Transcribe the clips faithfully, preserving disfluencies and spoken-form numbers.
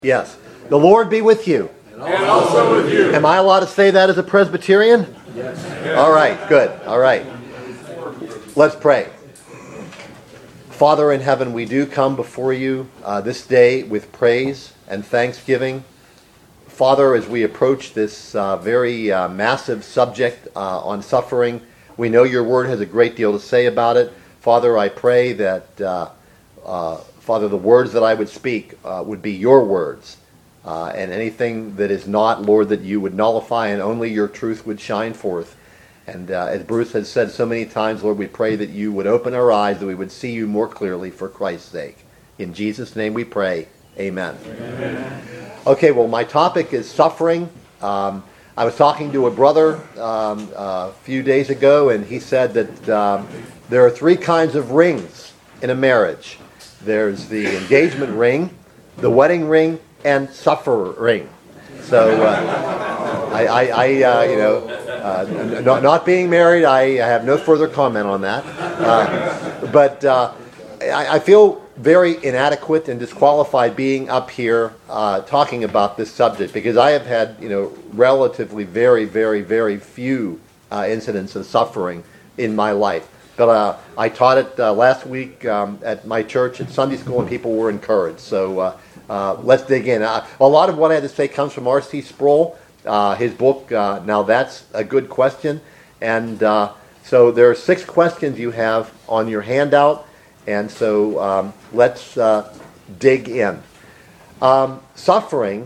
Yes. The Lord be with you. And also with you. Am I allowed to say that as a Presbyterian? Yes. All right, good. All right. Let's pray. Father in heaven, we do come before you uh, this day with praise and thanksgiving. Father, as we approach this uh, very uh, massive subject uh, on suffering, we know your word has a great deal to say about it. Father, I pray that uh, uh, Father, the words that I would speak uh, would be your words. Uh, and anything that is not, Lord, that you would nullify and only your truth would shine forth. And uh, as Bruce has said so many times, Lord, we pray that you would open our eyes, that we would see you more clearly for Christ's sake. In Jesus' name we pray. Amen. Amen. Okay, well, my topic is suffering. Um, I was talking to a brother um, a few days ago, and he said that um, there are three kinds of rings in a marriage. There's the engagement ring, the wedding ring, and sufferer ring. So, uh, I, I, I uh, you know, uh, not, not being married, I have no further comment on that. Uh, but uh, I, I feel very inadequate and disqualified being up here uh, talking about this subject because I have had, you know, relatively very, very, very few uh, incidents of suffering in my life. But uh, I taught it uh, last week um, at my church at Sunday school, and people were encouraged. So uh, uh, let's dig in. Uh, a lot of what I had to say comes from R C Sproul, uh, his book, uh, Now That's a Good Question. And uh, so there are six questions you have on your handout. And so um, let's uh, dig in. Um, suffering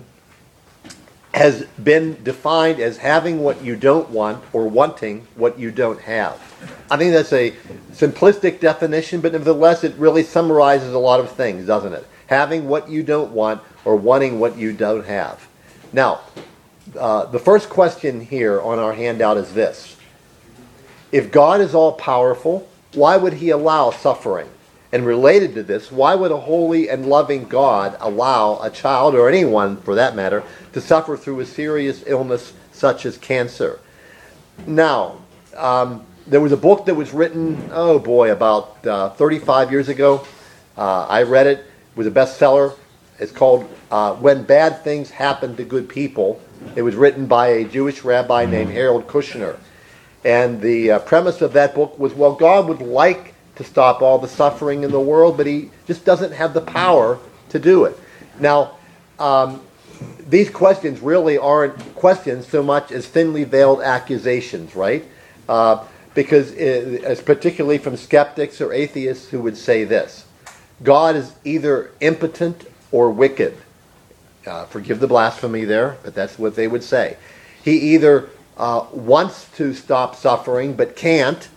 has been defined as having what you don't want or wanting what you don't have. I think that's a simplistic definition, but nevertheless it really summarizes a lot of things, doesn't it? Having what you don't want or wanting what you don't have. Now, uh, the first question here on our handout is this. If God is all-powerful, why would he allow suffering? And related to this, why would a holy and loving God allow a child, or anyone for that matter, to suffer through a serious illness such as cancer? Now, um, there was a book that was written, oh boy, about uh, thirty-five years ago. Uh, I read it. It was a bestseller. It's called uh, When Bad Things Happen to Good People. It was written by a Jewish rabbi named Harold Kushner. And the uh, premise of that book was, well, God would like to stop all the suffering in the world, but he just doesn't have the power to do it. Now, um, these questions really aren't questions so much as thinly veiled accusations, right? Uh, because it's particularly from skeptics or atheists who would say this: God is either impotent or wicked. Uh, forgive the blasphemy there, but that's what they would say. He either uh, wants to stop suffering but can't,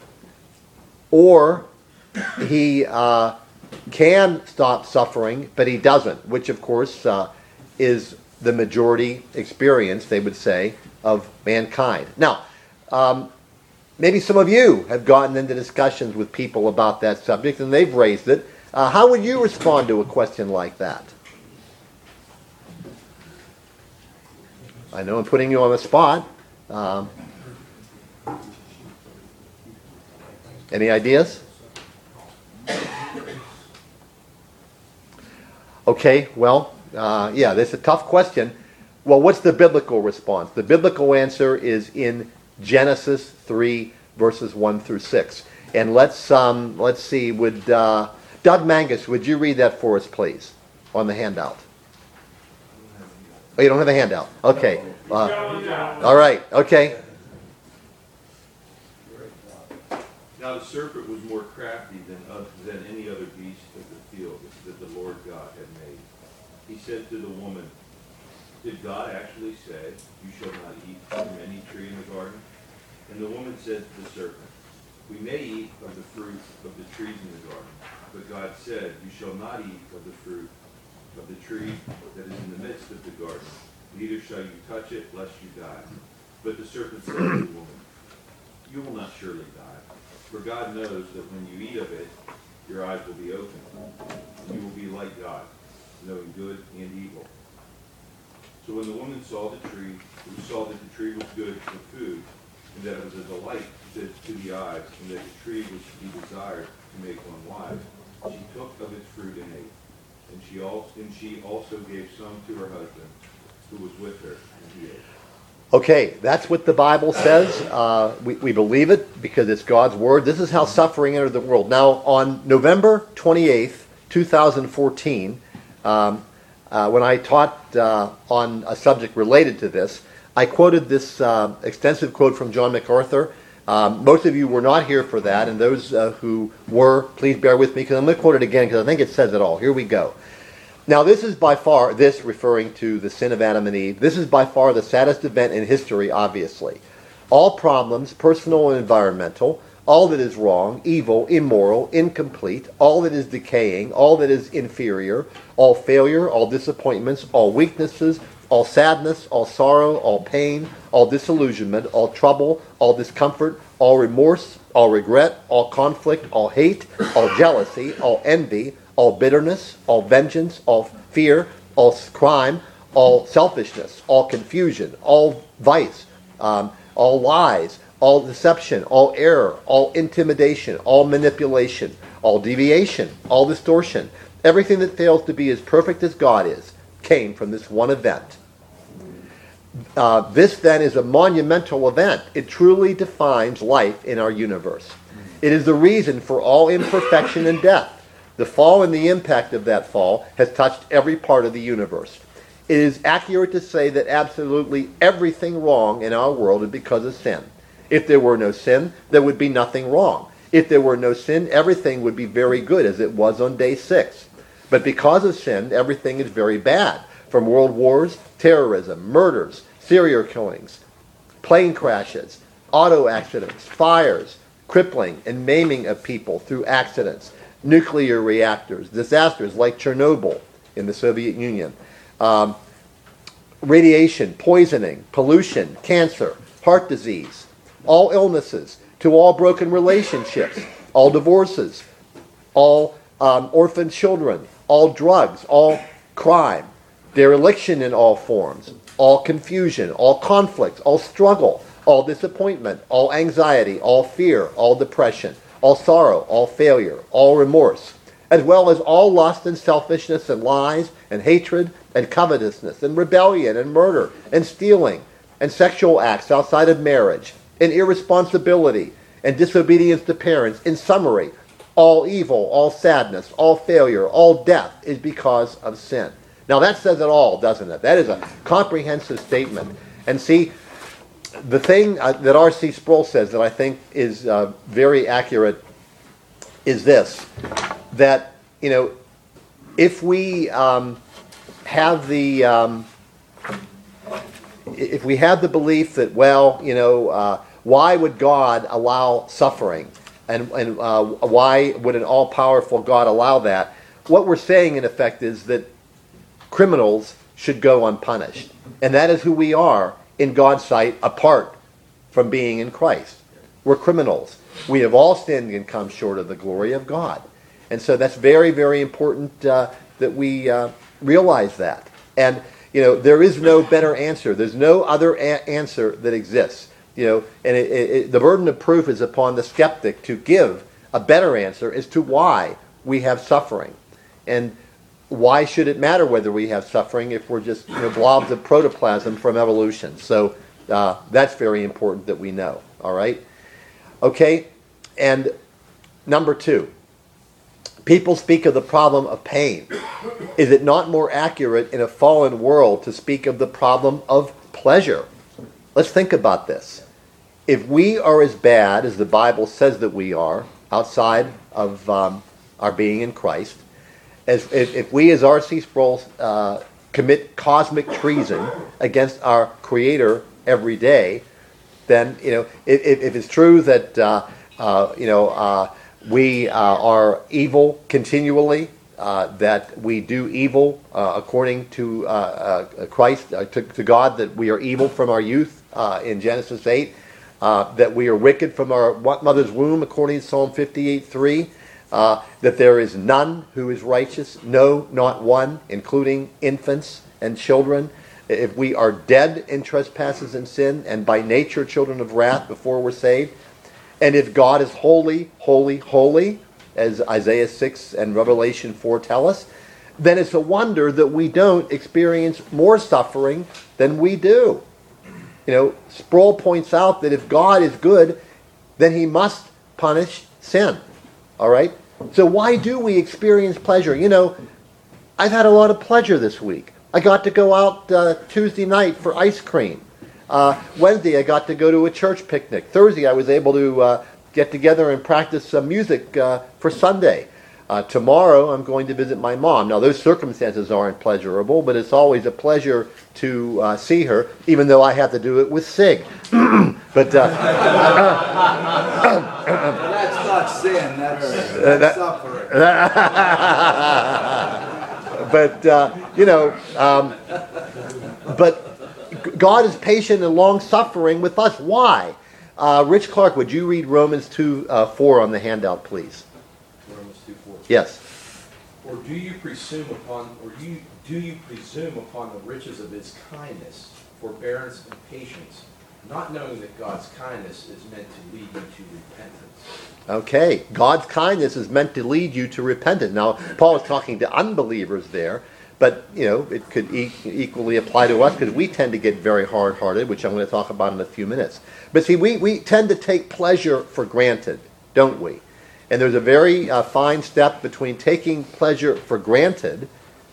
or he uh, can stop suffering, but he doesn't, which of course uh, is the majority experience, they would say, of mankind. Now, um, maybe some of you have gotten into discussions with people about that subject, and they've raised it. Uh, how would you respond to a question like that? I know I'm putting you on the spot. Um, any ideas? Okay, well, uh, yeah, that's a tough question. Well, what's the biblical response? The biblical answer is in Genesis three, verses one through six. And let's um, let's see, would uh, Doug Mangus, would you read that for us, please, on the handout? Oh, you don't have a handout? Okay. Uh, all right, okay. Now the serpent was more crafty than, uh, than any other beast of the field that the Lord God had made. He said to the woman, "Did God actually say, 'You shall not eat from any tree in the garden?' And the woman said to the serpent, 'We may eat of the fruit of the trees in the garden. But God said, You shall not eat of the fruit of the tree that is in the midst of the garden. Neither shall you touch it, lest you die.' But the serpent said to the woman, 'You will not surely die. For God knows that when you eat of it, your eyes will be opened, and you will be like God, knowing good and evil.' So when the woman saw the tree, who saw that the tree was good for food, and that it was a delight to, to the eyes, and that the tree was to be desired to make one wise, she took of its fruit and ate. And she also, and she also gave some to her husband who was with her, and he ate. Okay, that's what the Bible says. Uh, we, we believe it because it's God's word. This is how suffering entered the world. Now, on November twenty-eighth, twenty fourteen, um, uh, when I taught uh, on a subject related to this, I quoted this uh, extensive quote from John MacArthur. Um, most of you were not here for that, and those uh, who were, please bear with me, because I'm going to quote it again because I think it says it all. Here we go. Now, this is by far, this referring to the sin of Adam and Eve, this is by far the saddest event in history, obviously. All problems, personal and environmental, all that is wrong, evil, immoral, incomplete, all that is decaying, all that is inferior, all failure, all disappointments, all weaknesses, all sadness, all sorrow, all pain, all disillusionment, all trouble, all discomfort, all remorse, all regret, all conflict, all hate, all jealousy, all envy, all bitterness, all vengeance, all fear, all crime, all selfishness, all confusion, all vice, um, all lies, all deception, all error, all intimidation, all manipulation, all deviation, all distortion, everything that fails to be as perfect as God is, came from this one event. Uh, this then is a monumental event. It truly defines life in our universe. It is the reason for all imperfection and death. The fall and the impact of that fall has touched every part of the universe. It is accurate to say that absolutely everything wrong in our world is because of sin. If there were no sin, there would be nothing wrong. If there were no sin, everything would be very good, as it was on day six. But because of sin, everything is very bad. From world wars, terrorism, murders, serial killings, plane crashes, auto accidents, fires, crippling and maiming of people through accidents, nuclear reactors, disasters like Chernobyl in the Soviet Union, um, radiation, poisoning, pollution, cancer, heart disease, all illnesses, to all broken relationships, all divorces, all um, orphaned children, all drugs, all crime, dereliction in all forms, all confusion, all conflict, all struggle, all disappointment, all anxiety, all fear, all depression, all sorrow, all failure, all remorse, as well as all lust and selfishness and lies and hatred and covetousness and rebellion and murder and stealing and sexual acts outside of marriage and irresponsibility and disobedience to parents. In summary, all evil, all sadness, all failure, all death is because of sin. Now that says it all, doesn't it? That is a comprehensive statement. And see, the thing uh, that R C Sproul says that I think is uh, very accurate is this, that, you know, if we um, have the um, if we have the belief that, well, you know, uh, why would God allow suffering, and and uh, why would an all-powerful God allow that? What we're saying, in effect, is that criminals should go unpunished, and that is who we are in God's sight, apart from being in Christ. We're criminals. We have all sinned and come short of the glory of God. And so that's very, very important uh, that we uh, realize that. And, you know, there is no better answer. There's no other a- answer that exists. You know, and it, it, it, the burden of proof is upon the skeptic to give a better answer as to why we have suffering. And why should it matter whether we have suffering if we're just, you know, blobs of protoplasm from evolution? So uh, that's very important that we know. All right? Okay? And number two, people speak of the problem of pain. Is it not more accurate in a fallen world to speak of the problem of pleasure? Let's think about this. If we are as bad as the Bible says that we are, outside of um, our being in Christ, As, if, if we, as R C Sproul, uh, commit cosmic treason against our Creator every day, then, you know, if, if it's true that uh, uh, you know uh, we uh, are evil continually, uh, that we do evil uh, according to uh, uh, Christ, uh, to, to God, that we are evil from our youth uh, in Genesis eight, uh, that we are wicked from our mother's womb according to Psalm fifty-eight three. Uh, that there is none who is righteous, no, not one, including infants and children. If we are dead in trespasses and sin, and by nature children of wrath before we're saved, and if God is holy, holy, holy, as Isaiah six and Revelation four tell us, then it's a wonder that we don't experience more suffering than we do. You know, Sproul points out that if God is good, then he must punish sin. All right? So why do we experience pleasure? You know, I've had a lot of pleasure this week. I got to go out uh, Tuesday night for ice cream. Uh, Wednesday, I got to go to a church picnic. Thursday, I was able to uh, get together and practice some music uh, for Sunday. Uh, tomorrow, I'm going to visit my mom. Now, those circumstances aren't pleasurable, but it's always a pleasure to uh, see her, even though I have to do it with Sig. but uh, that's not sin. That's, uh, that's suffering. but uh, you know, um, but God is patient and long-suffering with us. Why? Uh, Rich Clark, would you read Romans two uh, four on the handout, please? Romans two four. Yes. Or do you presume upon, or you do you presume upon the riches of his kindness, forbearance, and patience, not knowing that God's kindness is meant to lead you to repentance? Okay, God's kindness is meant to lead you to repentance. Now, Paul is talking to unbelievers there, but you know it could e- equally apply to us because we tend to get very hard-hearted, which I'm going to talk about in a few minutes. But see, we, we tend to take pleasure for granted, don't we? And there's a very uh, fine step between taking pleasure for granted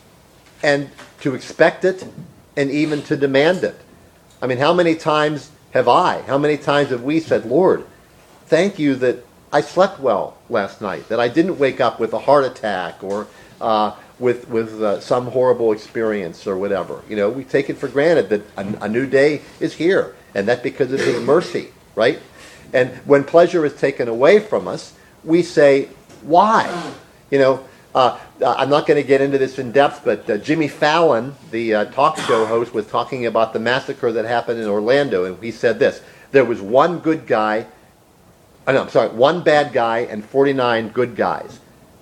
and to expect it and even to demand it. I mean, how many times have I, how many times have we said, Lord, thank you that I slept well last night, that I didn't wake up with a heart attack or uh, with with uh, some horrible experience or whatever. You know, we take it for granted that a, a new day is here, and that's because of his mercy, right? And when pleasure is taken away from us, we say, why? You know, uh, I'm not going to get into this in depth, but uh, Jimmy Fallon, the uh, talk show host, was talking about the massacre that happened in Orlando, and he said this: there was one good guy, oh, no, I'm sorry, one bad guy and forty-nine good guys.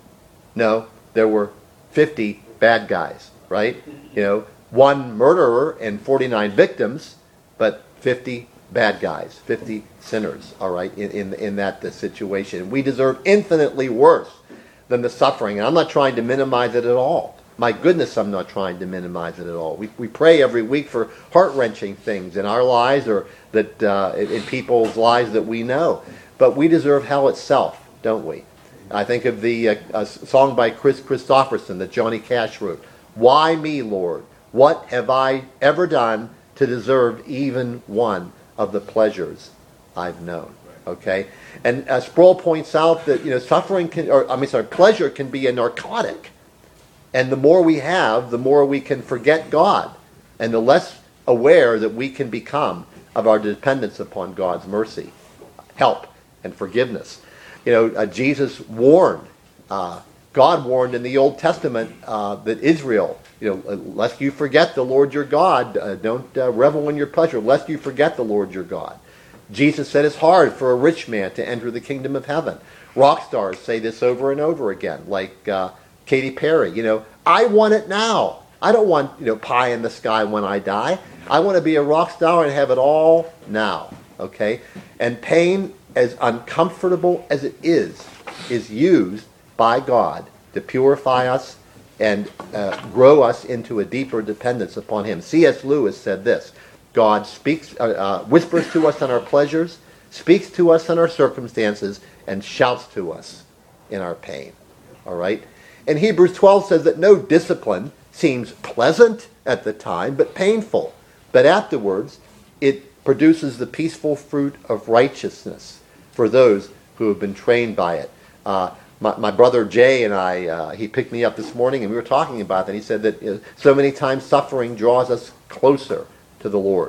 No, there were fifty bad guys, right? You know, one murderer and forty-nine victims, but fifty bad guys, fifty sinners, all right, in, in, in that uh, situation. We deserve infinitely worse than the suffering. And I'm not trying to minimize it at all. My goodness, I'm not trying to minimize it at all. We we pray every week for heart-wrenching things in our lives or that uh, in, in people's lives that we know. But we deserve hell itself, don't we? I think of the uh, a song by Chris Christopherson that Johnny Cash wrote. Why me, Lord? What have I ever done to deserve even one of the pleasures I've known? Okay, and uh, Sproul points out that you know suffering can, or I mean, sorry, pleasure can be a narcotic, and the more we have, the more we can forget God, and the less aware that we can become of our dependence upon God's mercy, help, and forgiveness. You know, uh, Jesus warned, uh, God warned in the Old Testament uh, that Israel, you know, lest you forget the Lord your God, uh, don't uh, revel in your pleasure, lest you forget the Lord your God. Jesus said it's hard for a rich man to enter the kingdom of heaven. Rock stars say this over and over again, like uh, Katy Perry. You know, I want it now. I don't want, you know, pie in the sky when I die. I want to be a rock star and have it all now. Okay? And pain, as uncomfortable as it is, is used by God to purify us and uh, grow us into a deeper dependence upon Him. C S Lewis said this: God speaks, uh, uh, whispers to us in our pleasures, speaks to us in our circumstances, and shouts to us in our pain. All right? And Hebrews twelve says that no discipline seems pleasant at the time, but painful. But afterwards, it produces the peaceful fruit of righteousness for those who have been trained by it. Uh, my, my brother Jay and I, uh, he picked me up this morning and we were talking about that. He said that you know, so many times suffering draws us closer to the Lord.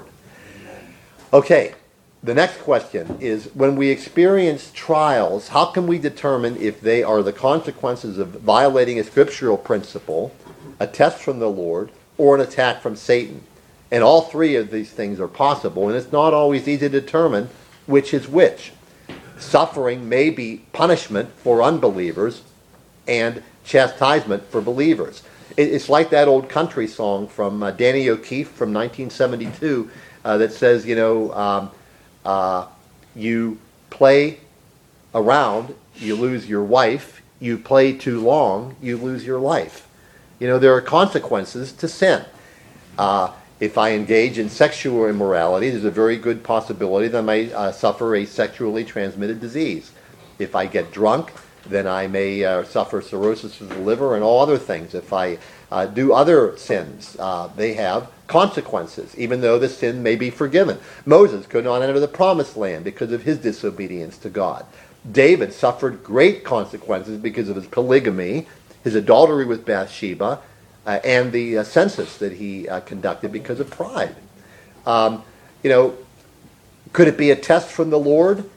Okay, the next question is, when we experience trials, how can we determine if they are the consequences of violating a scriptural principle, a test from the Lord, or an attack from Satan? And all three of these things are possible, and it's not always easy to determine which is which. Suffering may be punishment for unbelievers and chastisement for believers. It's like that old country song from uh, Danny O'Keefe from nineteen seventy-two uh, that says, you know, um, uh, you play around, you lose your wife. You play too long, you lose your life. You know, there are consequences to sin. Uh, if I engage in sexual immorality, there's a very good possibility that I may uh, suffer a sexually transmitted disease. If I get drunk, then I may uh, suffer cirrhosis of the liver and all other things. If I uh, do other sins, uh, they have consequences, even though the sin may be forgiven. Moses could not enter the promised land because of his disobedience to God. David suffered great consequences because of his polygamy, his adultery with Bathsheba, uh, and the uh, census that he uh, conducted because of pride. Um, you know, could it be a test from the Lord?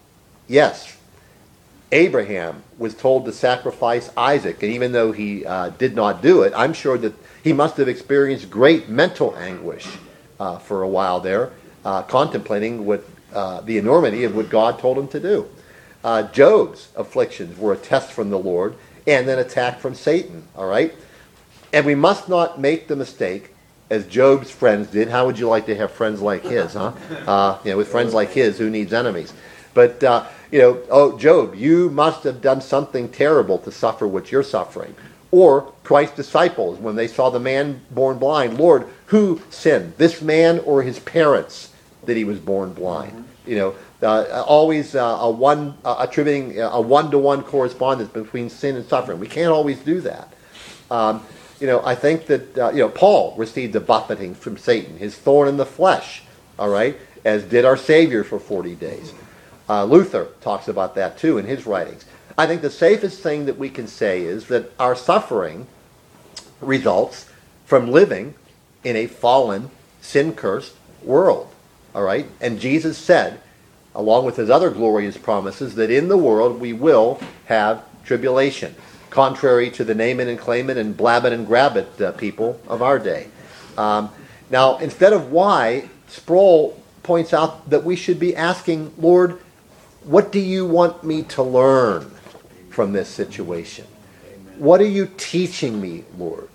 Yes. Abraham was told to sacrifice Isaac, and even though he uh, did not do it, I'm sure that he must have experienced great mental anguish uh, for a while there, uh, contemplating what uh, the enormity of what God told him to do. Uh, Job's afflictions were a test from the Lord, and then attack from Satan, all right? And we must not make the mistake, as Job's friends did. How would you like to have friends like his, huh? Uh, you know, with friends like his, who needs enemies? But, uh, you know, oh, Job, you must have done something terrible to suffer what you're suffering. Or Christ's disciples, when they saw the man born blind, Lord, who sinned, this man or his parents, that he was born blind? You know, uh, always uh, a one uh, attributing a one-to-one correspondence between sin and suffering. We can't always do that. Um, you know, I think that uh, you know Paul received a buffeting from Satan, his thorn in the flesh. All right, as did our Savior for forty days. Uh, Luther talks about that too in his writings. I think the safest thing that we can say is that our suffering results from living in a fallen, sin-cursed world. All right? And Jesus said, along with his other glorious promises, that in the world we will have tribulation, contrary to the name it and claim it and blab it and grab it uh, people of our day. Um, now, instead of why, Sproul points out that we should be asking, Lord, what do you want me to learn from this situation? What are you teaching me, Lord?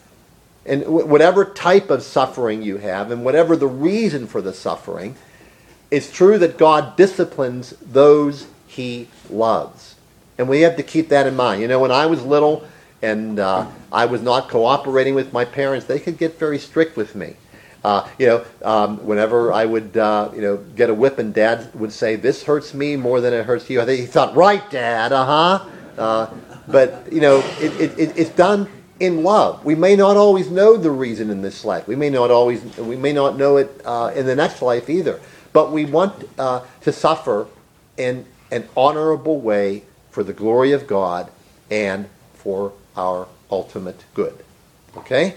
And whatever type of suffering you have, and whatever the reason for the suffering, it's true that God disciplines those he loves. And we have to keep that in mind. You know, when I was little and uh, I was not cooperating with my parents, they could get very strict with me. Uh, you know, um, whenever I would, uh, you know, get a whipping, Dad would say, "This hurts me more than it hurts you." I think he thought, "Right, Dad, uh-huh." Uh, but, you know, it, it, it, it's done in love. We may not always know the reason in this life. We may not always, we may not know it uh, in the next life either. But we want uh, to suffer in an honorable way for the glory of God and for our ultimate good. Okay?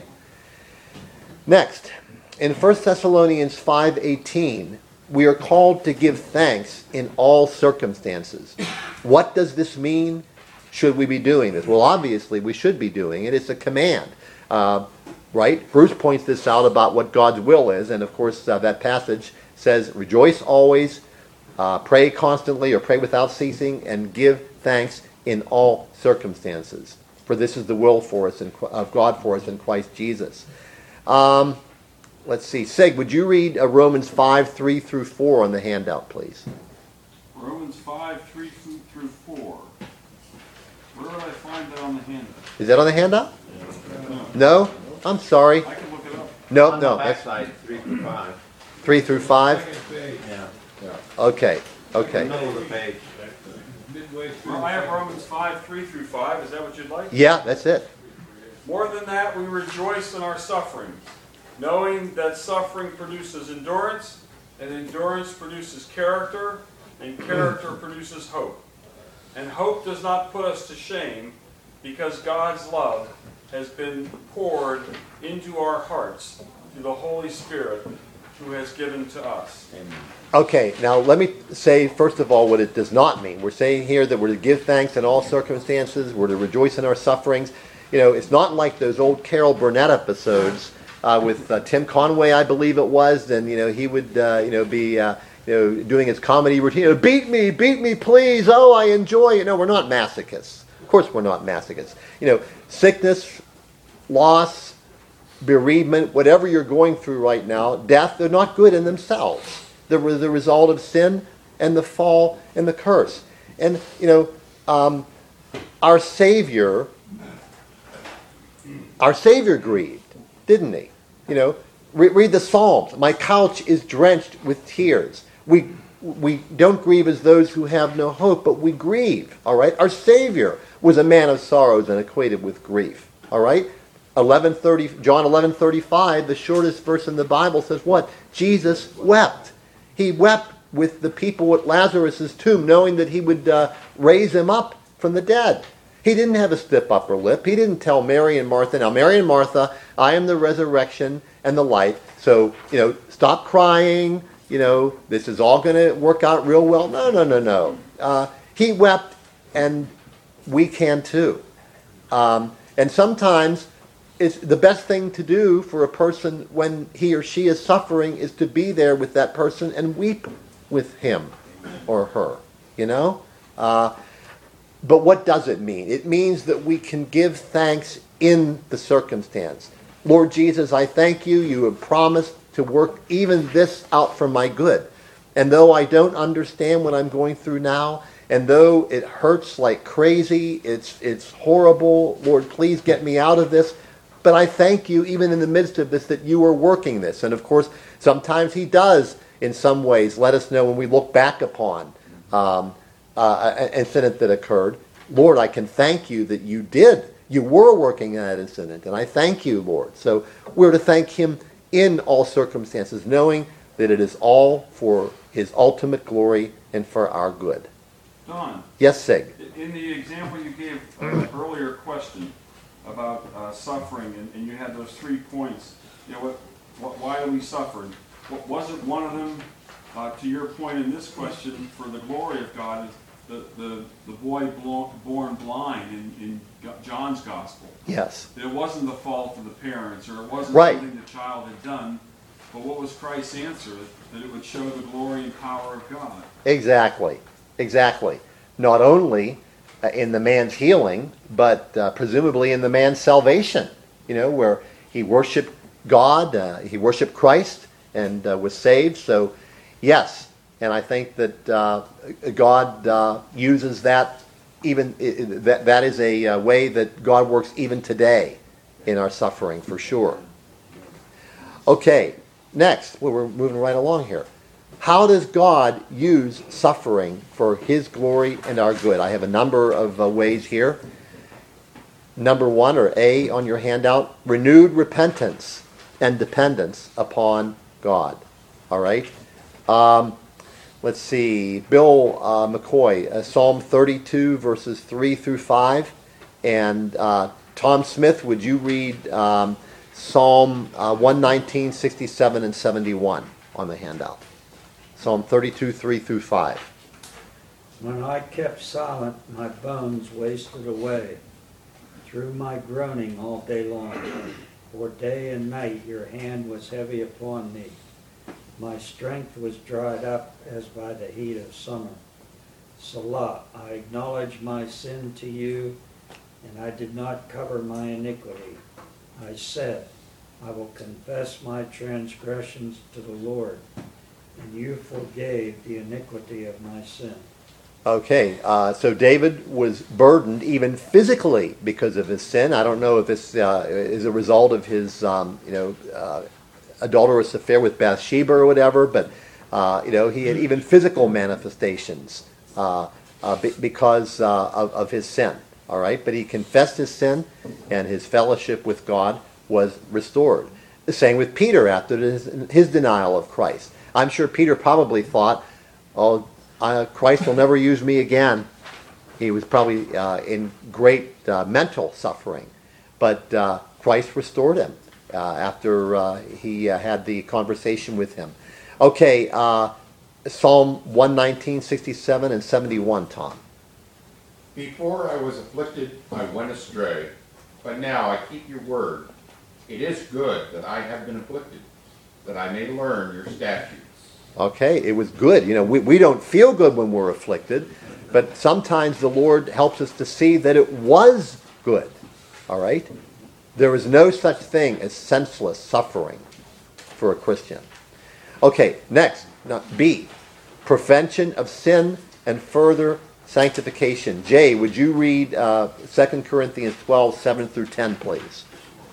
Next, in First Thessalonians five eighteen, we are called to give thanks in all circumstances. What does this mean? Should we be doing this? Well, obviously we should be doing it. It's a command. Uh, right? Bruce points this out about what God's will is, and of course uh, that passage says, rejoice always, uh, pray constantly or pray without ceasing, and give thanks in all circumstances. For this is the will for us in, of God for us in Christ Jesus. Um, let's see. Sig, would you read uh, Romans five, three through four on the handout, please? Romans five, three through four. Where would I find that on the handout? Is that on the handout? No. No? I'm sorry. I can look it up. No, On no. the That's backside, three through five. three through five? Yeah. Okay. The Okay. middle of the page. Well, I have Romans five, three through five. Is that what you'd like? Yeah, that's it. More than that, we rejoice in our sufferings, knowing that suffering produces endurance, and endurance produces character, and character produces hope. And hope does not put us to shame, because God's love has been poured into our hearts through the Holy Spirit who has given to us. Amen. Okay, now let me say, first of all, what it does not mean. We're saying here that we're to give thanks in all circumstances. We're to rejoice in our sufferings. You know, it's not like those old Carol Burnett episodes uh, with uh, Tim Conway, I believe it was, and, you know, he would, uh, you know, be... Uh, You know, doing his comedy routine. Beat me, beat me, please. Oh, I enjoy it. No, we're not masochists. Of course we're not masochists. You know, sickness, loss, bereavement, whatever you're going through right now, death, they're not good in themselves. They're the result of sin and the fall and the curse. And, you know, um, our Savior Our Savior grieved, didn't he? You know, re- read the Psalms. My couch is drenched with tears. We we don't grieve as those who have no hope, but we grieve. All right. Our Savior was a man of sorrows and acquainted with grief. All right. eleven thirty, John eleven thirty-five, the shortest verse in the Bible, says what? Jesus wept. He wept with the people at Lazarus' tomb, knowing that he would uh, raise him up from the dead. He didn't have a stiff upper lip. He didn't tell Mary and Martha, now Mary and Martha, I am the resurrection and the life, so, you know, stop crying, you know, this is all going to work out real well. No, no, no, no. Uh, he wept, and we can too. Um, and sometimes it's the best thing to do for a person when he or she is suffering is to be there with that person and weep with him or her, you know? Uh, but what does it mean? It means that we can give thanks in the circumstance. Lord Jesus, I thank you. You have promised to work even this out for my good. And though I don't understand what I'm going through now, and though it hurts like crazy, it's it's horrible, Lord, please get me out of this. But I thank you, even in the midst of this, that you are working this. And of course, sometimes he does, in some ways, let us know when we look back upon um, uh, an incident that occurred. Lord, I can thank you that you did. You were working in that incident, and I thank you, Lord. So we're to thank him in all circumstances, knowing that it is all for his ultimate glory and for our good. Don, Yes, Sig. in the example you gave uh, earlier question about uh, suffering, and, and you had those three points, you know, what, what, why do we suffer? What, wasn't one of them, uh, to your point in this question, for the glory of God, is the, the, the boy blo- born blind in, in John's gospel? Yes. It wasn't the fault of the parents, or it wasn't Right. something the child had done, but what was Christ's answer? That it would show the glory and power of God. Exactly. Exactly. Not only uh, in the man's healing, but uh, presumably in the man's salvation. You know, where he worshiped God, uh, he worshiped Christ, and uh, was saved. So, yes. And I think that uh, God uh, uses that even, that, that is a uh, way that God works even today in our suffering, for sure. Okay, next, well, we're moving right along here. How does God use suffering for his glory and our good? I have a number of uh, ways here. Number one, or A on your handout, renewed repentance and dependence upon God. All right? Um, let's see. Bill uh, McCoy, uh, Psalm thirty-two, verses three through five. And uh, Tom Smith, would you read um, Psalm uh, one nineteen, sixty-seven, and seventy-one on the handout? Psalm thirty-two, three through five. When I kept silent, my bones wasted away through my groaning all day long. For day and night your hand was heavy upon me. My strength was dried up as by the heat of summer. Salah, I acknowledge my sin to you, and I did not cover my iniquity. I said, I will confess my transgressions to the Lord, and you forgave the iniquity of my sin. Okay, uh, so David was burdened even physically because of his sin. I don't know if this uh, is a result of his, um, you know, uh, adulterous affair with Bathsheba or whatever, but, uh, you know, he had even physical manifestations uh, uh, be- because uh, of, of his sin, all right? But he confessed his sin, and his fellowship with God was restored. The same with Peter after his, his denial of Christ. I'm sure Peter probably thought, oh, uh, Christ will never use me again. He was probably uh, in great uh, mental suffering. But uh, Christ restored him uh, after uh, he uh, had the conversation with him. Okay, uh, Psalm one nineteen, sixty-seven, and seventy-one, Tom. Before I was afflicted, I went astray, but now I keep your word. It is good that I have been afflicted, that I may learn your statutes. Okay, it was good. You know, we, we don't feel good when we're afflicted, but sometimes the Lord helps us to see that it was good. All right? There is no such thing as senseless suffering for a Christian. Okay, next, B, prevention of sin and further sanctification. Jay, would you read uh, Second Corinthians twelve, seven through ten, please?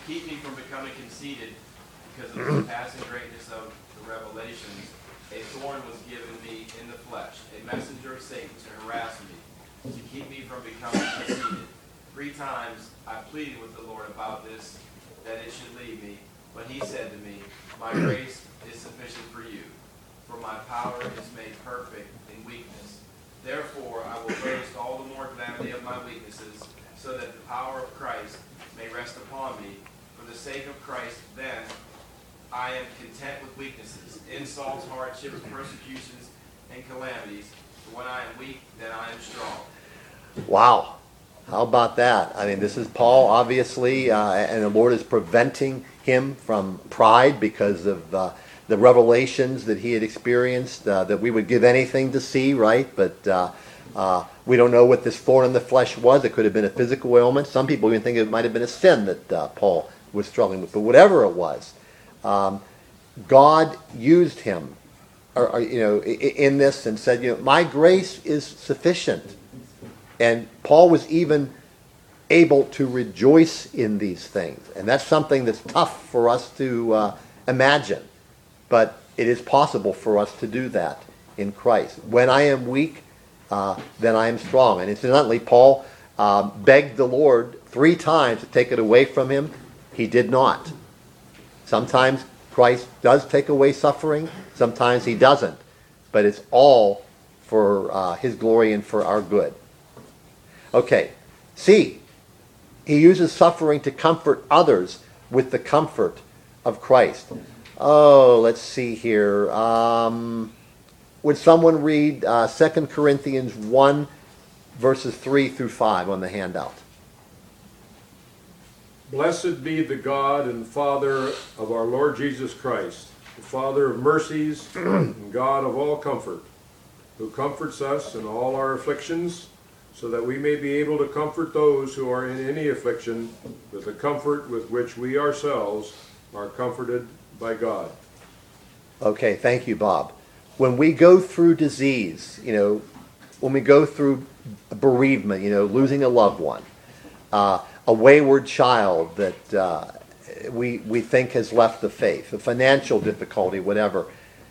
keep me from becoming conceited because of the surpassing greatness of the revelations, a thorn was given me in the flesh, a messenger of Satan to harass me, to keep me from becoming conceited. Three times I pleaded with the Lord about this, that it should leave me. But he said to me, my grace is sufficient for you, for my power is made perfect in weakness. Therefore I will boast all the more gladly of my weaknesses, so that the power of Christ may rest upon me. For the sake of Christ, then, I am content with weaknesses, insults, hardships, persecutions, and calamities. For when I am weak, then I am strong. Wow. How about that? I mean, this is Paul, obviously, uh, and the Lord is preventing him from pride because of uh, the revelations that he had experienced, uh, that we would give anything to see, right? But uh, uh, we don't know what this thorn in the flesh was. It could have been a physical ailment. Some people even think it might have been a sin that uh, Paul was struggling with. But whatever it was, um, God used him, or, or, you know, in this and said, you know, my grace is sufficient. And Paul was even able to rejoice in these things. And that's something that's tough for us to uh, imagine. But it is possible for us to do that in Christ. When I am weak, uh, then I am strong. And incidentally, Paul uh, begged the Lord three times to take it away from him. He did not. Sometimes Christ does take away suffering. Sometimes he doesn't. But it's all for uh, his glory and for our good. Okay, C, he uses suffering to comfort others with the comfort of Christ. Oh, let's see here. Um, would someone read uh, Second Corinthians one, verses three through five on the handout? Blessed be the God and Father of our Lord Jesus Christ, the Father of mercies and God of all comfort, who comforts us in all our afflictions, so that we may be able to comfort those who are in any affliction with the comfort with which we ourselves are comforted by God. Okay, thank you, Bob. When we go through disease, you know, when we go through bereavement, you know, losing a loved one, uh, a wayward child that uh, we we think has left the faith, a financial difficulty, whatever,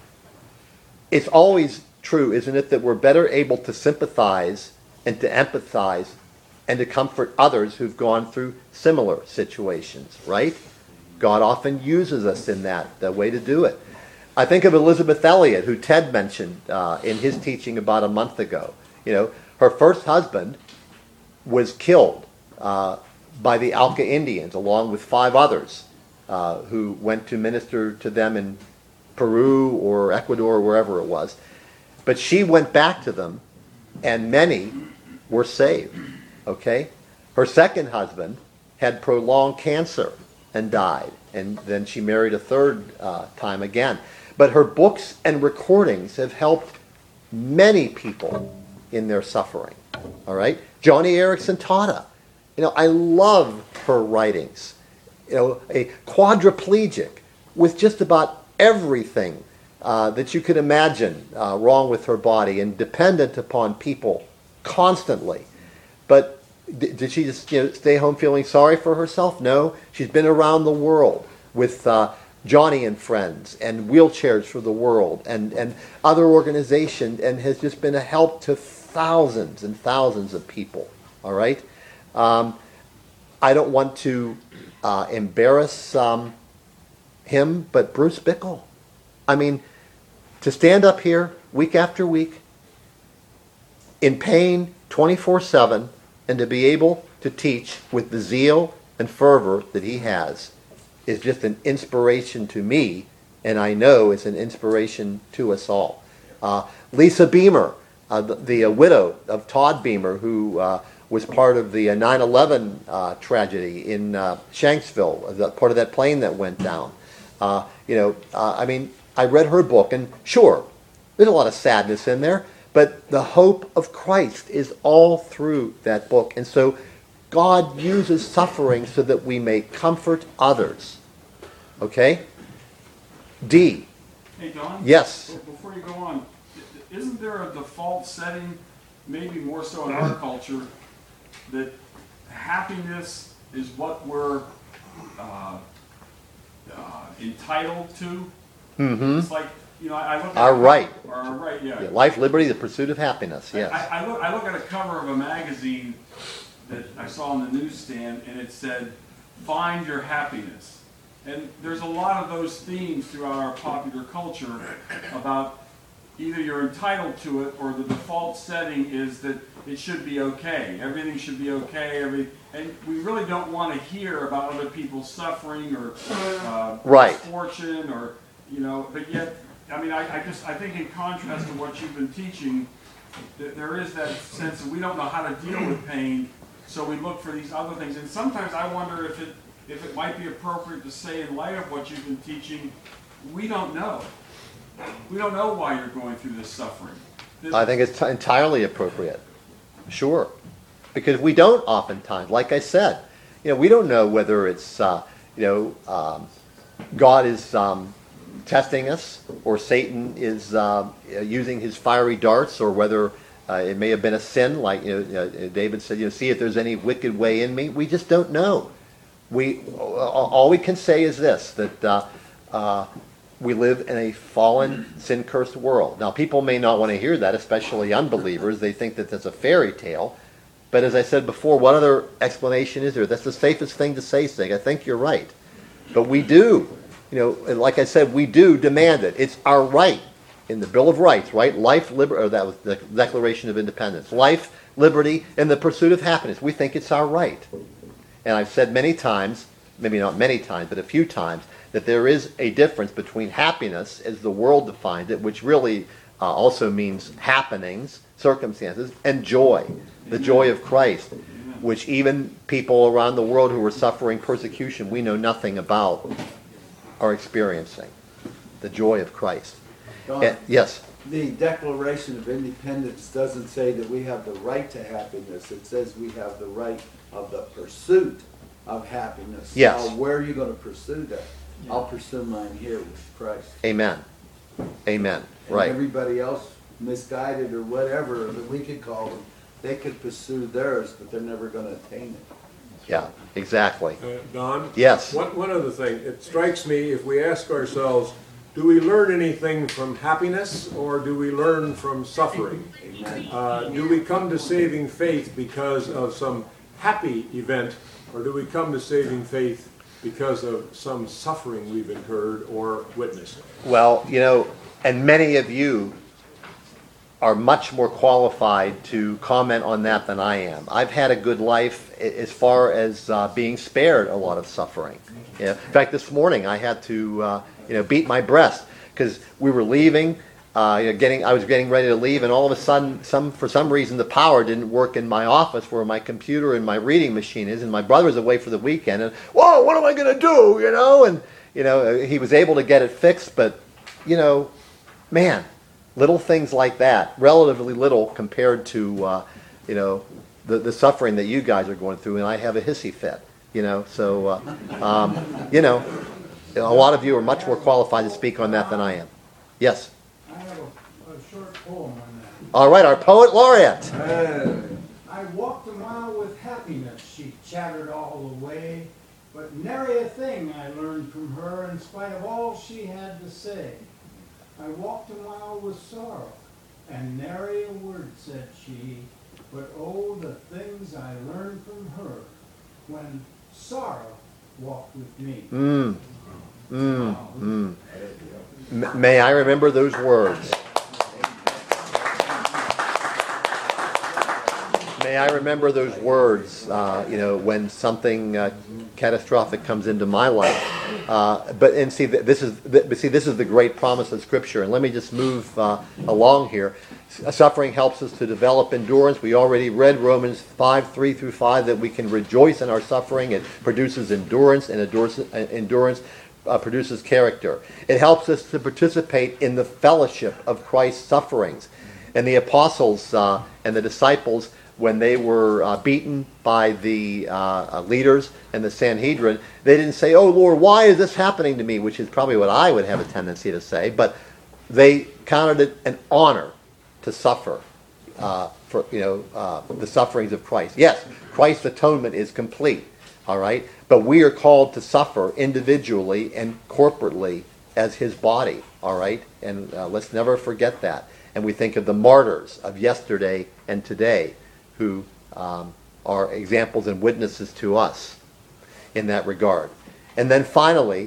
it's always true, isn't it, that we're better able to sympathize and to empathize and to comfort others who've gone through similar situations, right? God often uses us in that, that way to do it. I think of Elizabeth Elliot, who Ted mentioned uh, in his teaching about a month ago. You know, her first husband was killed uh, by the Alca Indians, along with five others uh, who went to minister to them in Peru or Ecuador or wherever it was. But she went back to them, and many were saved. Okay? Her second husband had prolonged cancer and died. And then she married a third uh, time again. But her books and recordings have helped many people in their suffering. All right? Joni Eareckson Tada. You know, I love her writings. You know, a quadriplegic with just about everything uh, that you could imagine uh, wrong with her body and dependent upon people constantly. But th- did she just you know, stay home feeling sorry for herself? No. She's been around the world with uh, Johnny and Friends and Wheelchairs for the World and, and other organizations, and has just been a help to thousands and thousands of people. All right? Um, I don't want to uh, embarrass um, him, but Bruce Bickle. I mean, to stand up here week after week in pain twenty-four seven and to be able to teach with the zeal and fervor that he has is just an inspiration to me, and I know it's an inspiration to us all. Uh, Lisa Beamer, uh, the, the uh, widow of Todd Beamer, who uh, was part of the uh, nine eleven uh, tragedy in uh, Shanksville, the, part of that plane that went down. Uh, you know, uh, I mean, I read her book, and sure, there's a lot of sadness in there, but the hope of Christ is all through that book. And so God uses suffering so that we may comfort others. Okay? D. Hey, Don? Yes. Before you go on, isn't there a default setting, maybe more so in our culture, that happiness is what we're uh, uh, entitled to. Mm-hmm. It's like, you know, I, I look at Our right. Our right, yeah. Yeah, life, liberty, the pursuit of happiness. Yes. I, I, look, I look at a cover of a magazine that I saw on the newsstand, and it said, "Find your happiness." And there's a lot of those themes throughout our popular culture about either you're entitled to it or the default setting is that it should be okay. Everything should be okay. Every, and we really don't want to hear about other people's suffering or uh, Right. misfortune or, you know, but yet, I mean, I, I just, I think in contrast to what you've been teaching, th- there is that sense that we don't know how to deal with pain, so we look for these other things. And sometimes I wonder if it, if it might be appropriate to say, in light of what you've been teaching, we don't know. We don't know why you're going through this suffering. This, I think it's t- entirely appropriate. Sure. Because we don't oftentimes, like I said, you know, we don't know whether it's, uh, you know, um, God is um, testing us or Satan is uh, using his fiery darts, or whether uh, it may have been a sin, like, you know, uh, David said, you know, see if there's any wicked way in me. We just don't know. We all we can say is this, that uh, uh, we live in a fallen, sin-cursed world. Now, people may not want to hear that, especially unbelievers. They think that that's a fairy tale. But as I said before, what other explanation is there? That's the safest thing to say, Sig. I think you're right. But we do, you know, like I said, we do demand it. It's our right in the Bill of Rights, right? Life, liberty, or that was the Declaration of Independence. Life, liberty, and the pursuit of happiness. We think it's our right. And I've said many times, maybe not many times, but a few times, that there is a difference between happiness, as the world defines it, which really uh, also means happenings, circumstances, and joy, the joy of Christ, which even people around the world who are suffering persecution we know nothing about are experiencing, the joy of Christ. Don, And- yes, the Declaration of Independence doesn't say that we have the right to happiness. It says we have the right of the pursuit of happiness. Yes. Now, where are you going to pursue that? I'll pursue mine here with Christ. amen, amen, And right. everybody else, misguided or whatever that we could call them, they could pursue theirs, but they're never going to attain it. Yeah, exactly. Uh, Don? Yes. One, one other thing, it strikes me, if we ask ourselves, do we learn anything from happiness, or do we learn from suffering? Amen. Uh, do we come to saving faith because of some happy event, or do we come to saving faith because of some suffering we've incurred or witnessed? Well, you know, and many of you are much more qualified to comment on that than I am. I've had a good life a- as far as uh, being spared a lot of suffering. You know, in fact, this morning I had to, uh, you know, beat my breast because we were leaving. Uh, you know, getting, I was getting ready to leave, and all of a sudden, some for some reason, the power didn't work in my office where my computer and my reading machine is, and my brother was away for the weekend. And whoa, what am I going to do? You know, and you know, he was able to get it fixed, but you know, man, little things like that, relatively little compared to uh, you know the the suffering that you guys are going through, and I have a hissy fit. You know, so uh, um, you know, a lot of you are much more qualified to speak on that than I am. Yes. I have a, a short poem on that. All right, our poet laureate. I walked a mile with happiness, she chattered all the way, but nary a thing I learned from her in spite of all she had to say. I walked a mile with sorrow, and nary a word said she, but oh, the things I learned from her when sorrow walked with me. Mm. Mm. Mm. M- may I remember those words. May I remember those words, uh, you know, when something uh, catastrophic comes into my life. Uh, but and see, this is but see, this is the great promise of Scripture. And let me just move uh, along here. Suffering helps us to develop endurance. We already read Romans five, three through five, that we can rejoice in our suffering. It produces endurance, and endurance, endurance uh, produces character. It helps us to participate in the fellowship of Christ's sufferings. And the apostles uh, and the disciples, when they were uh, beaten by the uh, leaders and the Sanhedrin, they didn't say, "Oh Lord, why is this happening to me?" which is probably what I would have a tendency to say. But they counted it an honor to suffer uh, for you know uh, the sufferings of Christ. Yes, Christ's atonement is complete. all right? But we are called to suffer individually and corporately as his body, all right? And uh, let's never forget that. And we think of the martyrs of yesterday and today who um, are examples and witnesses to us in that regard. And then finally,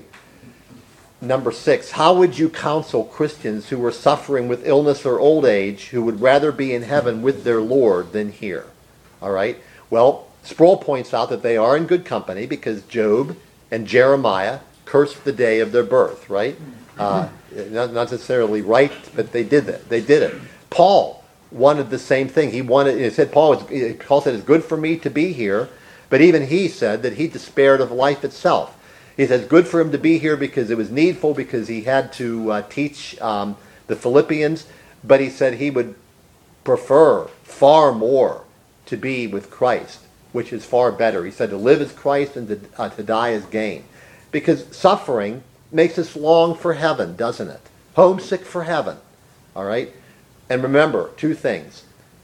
number six, how would you counsel Christians who are suffering with illness or old age who would rather be in heaven with their Lord than here? All right? Well, Sproul points out that they are in good company because Job and Jeremiah cursed the day of their birth, right? Uh, not, not necessarily right, but they did that. They did it. Paul wanted the same thing. He wanted. He said, Paul, was, Paul said, it's good for me to be here, but even he said that he despaired of life itself. He says, good for him to be here because it was needful, because he had to uh, teach um, the Philippians, but he said he would prefer far more to be with Christ, which is far better. He said to live as Christ and to, uh, to die as gain. Because suffering makes us long for heaven, doesn't it? Homesick for heaven. All right? And remember, two things.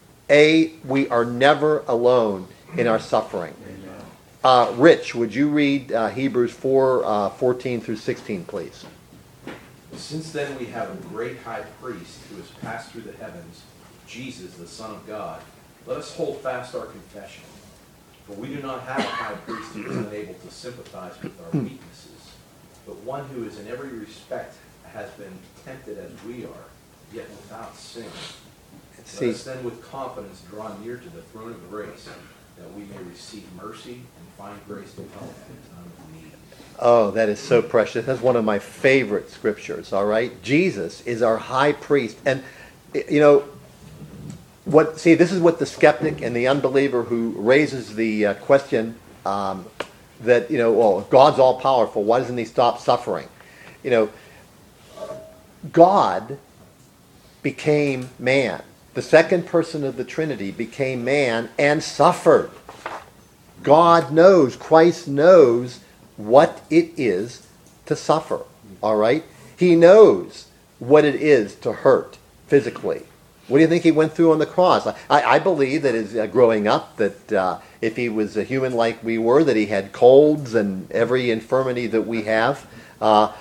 A, we are never alone in our suffering. Uh, Rich, would you read uh, Hebrews four, uh, fourteen through sixteen, please? Since then we have a great high priest who has passed through the heavens, Jesus, the Son of God, let us hold fast our confession. For we do not have a high priest who is unable to sympathize with our weaknesses, but one who is in every respect has been tempted as we are, yet without sin. See, Let us then with confidence draw near to the throne of grace, that we may receive mercy and find grace to help in time of need. oh, that is so precious. That's one of my favorite scriptures, all right? Jesus is our high priest. And, you know, what? see, this is what the skeptic and the unbeliever who raises the uh, question um, that, you know, well, if God's all-powerful, why doesn't he stop suffering? You know, God became man. The second person of the Trinity became man and suffered. God knows, Christ knows what it is to suffer, all right? He knows what it is to hurt physically. What do you think he went through on the cross? I, I believe that as uh, growing up, that uh, if he was a human like we were, that he had colds and every infirmity that we have. Uh,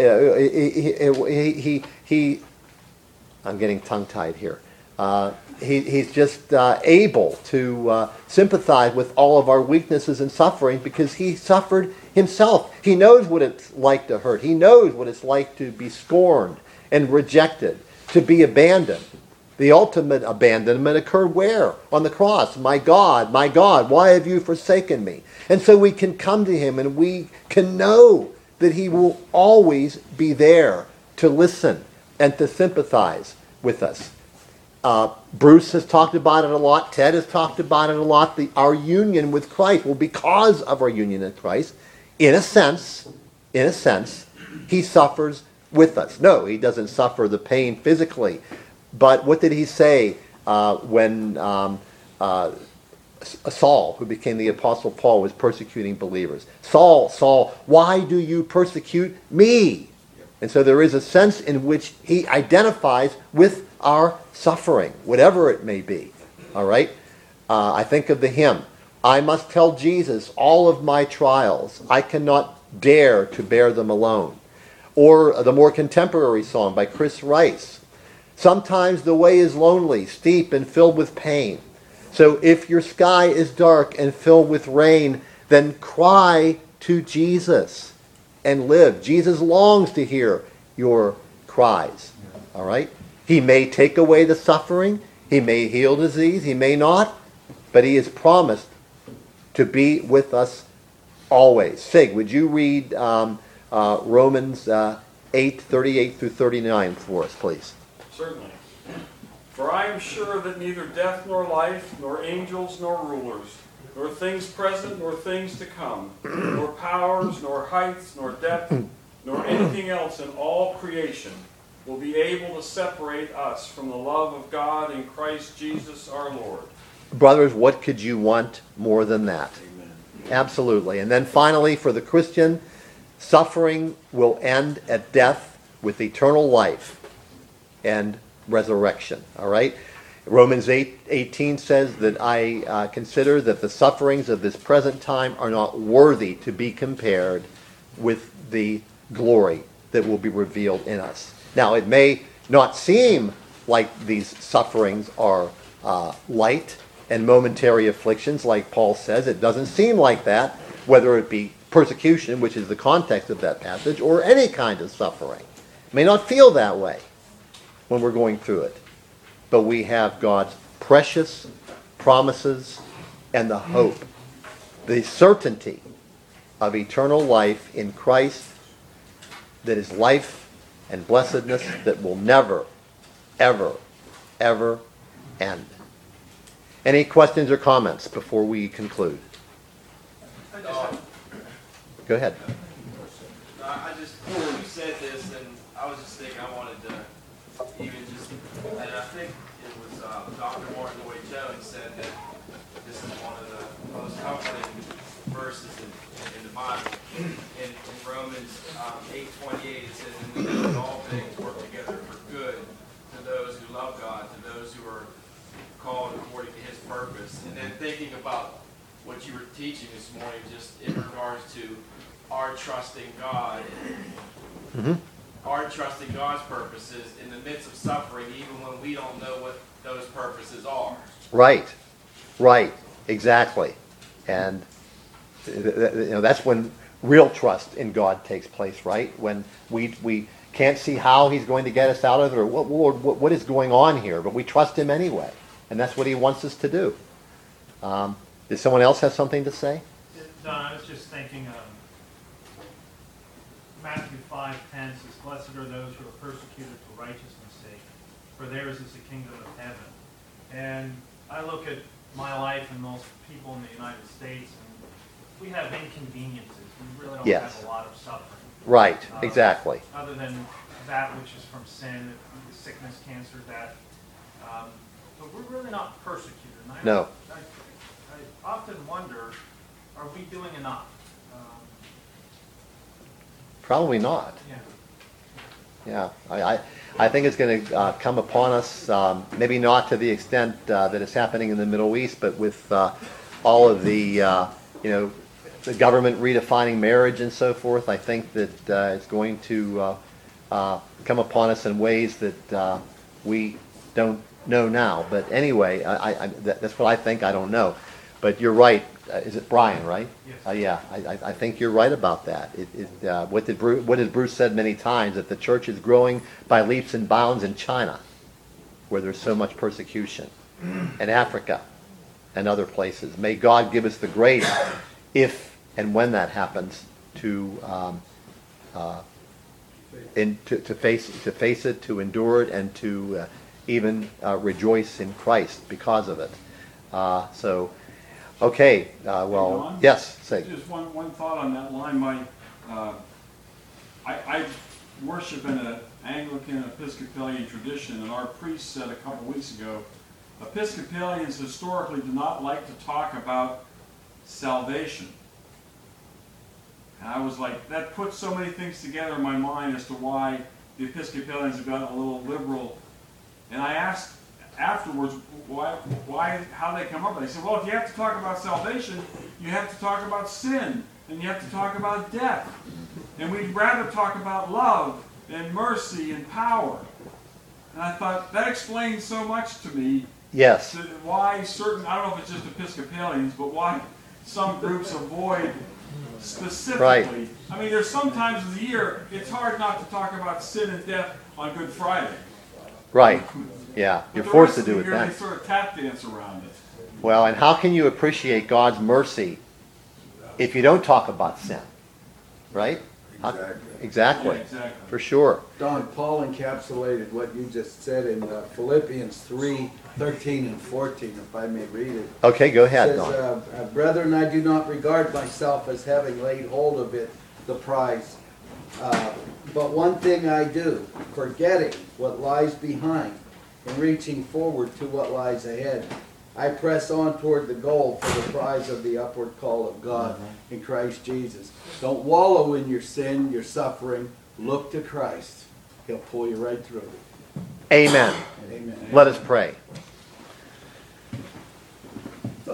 he, he, he, he, I'm getting tongue-tied here. Uh, he, he's just uh, able to uh, sympathize with all of our weaknesses and suffering because he suffered himself. He knows what it's like to hurt. He knows what it's like to be scorned and rejected, to be abandoned. The ultimate abandonment occurred where? On the cross. My God, my God, why have you forsaken me? And so we can come to him and we can know that he will always be there to listen and to sympathize with us. Uh, Bruce has talked about it a lot. Ted has talked about it a lot. The, our union with Christ, well, because of our union with Christ, in a sense, in a sense, he suffers with us. No, he doesn't suffer the pain physically. But what did he say uh, when um, uh, Saul, who became the Apostle Paul, was persecuting believers? Saul, Saul, why do you persecute me? And so there is a sense in which he identifies with our suffering, whatever it may be. All right? Uh, I think of the hymn, I must tell Jesus all of my trials. I cannot dare to bear them alone. Or the more contemporary song by Chris Rice, sometimes the way is lonely, steep, and filled with pain. So if your sky is dark and filled with rain, then cry to Jesus and live. Jesus longs to hear your cries. All right? He may take away the suffering. He may heal disease. He may not. But he has promised to be with us always. Sig, would you read um, uh, Romans uh, eight, thirty-eight through thirty-nine for us, please? Certainly. For I am sure that neither death nor life, nor angels nor rulers, nor things present nor things to come, nor powers, nor heights, nor depth, nor anything else in all creation will be able to separate us from the love of God in Christ Jesus our Lord. Brothers, what could you want more than that? Amen. Absolutely. And then finally, for the Christian, suffering will end at death with eternal life and resurrection. All right? Romans eight eighteen says that I uh, consider that the sufferings of this present time are not worthy to be compared with the glory that will be revealed in us. Now, it may not seem like these sufferings are uh, light and momentary afflictions, like Paul says. It doesn't seem like that, whether it be persecution, which is the context of that passage, or any kind of suffering. It may not feel that way when we're going through it. But we have God's precious promises and the hope, the certainty of eternal life in Christ that is life and blessedness that will never, ever, ever end. Any questions or comments before we conclude? Uh, Go ahead. I just, you said this, and I was just thinking I wanted to even just, and I think it was uh, Doctor Martin Lloyd Jones said that this is one of the most comforting verses in, in the Bible. In, in Romans um, eight twenty-eight, it says, "And we know that all things work together for good to those who love God, to those who are called according to His purpose." And then thinking about what you were teaching this morning, just in regards to our trusting God. Mm-hmm. Our trusting God's purposes in the midst of suffering, even when we don't know what those purposes are. Right, right, exactly. And you know, that's when real trust in God takes place, right? When we we can't see how He's going to get us out of it, or what, Lord, what, what is going on here, but we trust Him anyway. And that's what He wants us to do. Um, does someone else have something to say? Don, I was just thinking, um, Matthew five ten says, "Blessed are those who are persecuted for righteousness' sake, for theirs is the kingdom of heaven." And I look at my life and most people in the United States, and we have inconveniences. We really don't Yes. have a lot of suffering. Right, Uh, exactly. Other than that which is from sin, sickness, cancer, that. Um, but we're really not persecuted. And I, No. I, I often wonder, are we doing enough? Um, Probably not. yeah. Yeah, I, I, I think it's going to uh, come upon us, um, maybe not to the extent uh, that it's happening in the Middle East, but with uh, all of the, uh, you know, the government redefining marriage and so forth, I think that uh, it's going to uh, uh, come upon us in ways that uh, we don't know now. But anyway, I, I, that, that's what I think. I don't know. But you're right. Uh, is it Brian, right? Yes. Uh, yeah, I, I think you're right about that. It, it, uh, what did Bruce, what has Bruce said many times, that the church is growing by leaps and bounds in China, where there's so much persecution, and Africa, and other places. May God give us the grace, if and when that happens, to um, uh, in, to, to face to face it, to endure it, and to uh, even uh, rejoice in Christ because of it. Uh, so. Okay, uh, well, Don? yes, say. Just one, one thought on that line. My, uh, I, I worship in an Anglican Episcopalian tradition, and our priest said a couple weeks ago, Episcopalians historically do not like to talk about salvation. And I was like, that puts so many things together in my mind as to why the Episcopalians have gotten a little liberal. And I asked afterwards, why, why, how they come up with it. They said, well, if you have to talk about salvation, you have to talk about sin, and you have to talk about death. And we'd rather talk about love and mercy and power. And I thought, that explains so much to me. Yes. To why certain, I don't know if it's just Episcopalians, but why some groups avoid specifically. Right. I mean, there's some times of the year, it's hard not to talk about sin and death on Good Friday. Right. Yeah, But you're the forced to rest of do the it year, then. They sort of tap dance around it. Well, and how can you appreciate God's mercy if you don't talk about sin? Right? How- Exactly. exactly. Yeah, exactly. For sure. Don, Paul encapsulated what you just said in uh, Philippians three, thirteen and fourteen, if I may read it. Okay, go ahead, It says, Don. uh, uh, Brethren, I do not regard myself as having laid hold of it, the prize. Uh, but one thing I do, forgetting what lies behind and reaching forward to what lies ahead. I press on toward the goal for the prize of the upward call of God in Christ Jesus. Don't wallow in your sin, your suffering. Look to Christ. He'll pull you right through it. Amen. Amen. Let us pray.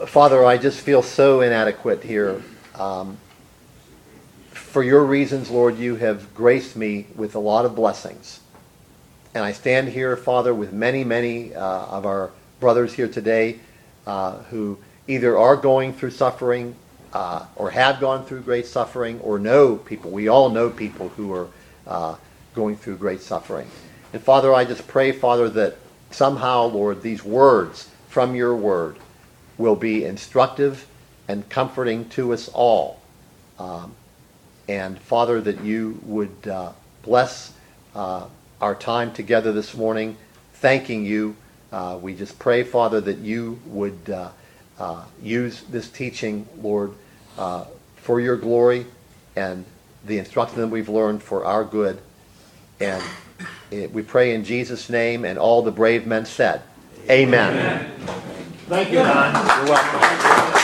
Father, I just feel so inadequate here. Um, for your reasons, Lord, you have graced me with a lot of blessings. And I stand here, Father, with many, many uh, of our brothers here today uh, who either are going through suffering uh, or have gone through great suffering or know people. We all know people who are uh, going through great suffering. And Father, I just pray, Father, that somehow, Lord, these words from your word will be instructive and comforting to us all. Um, and Father, that you would uh, bless uh, our time together this morning, thanking you. Uh, we just pray, Father, that you would uh, uh, use this teaching, Lord, uh, for your glory and the instruction that we've learned for our good. And it, we pray in Jesus' name, and all the brave men said, Amen. Amen. Thank you, Don. You're welcome.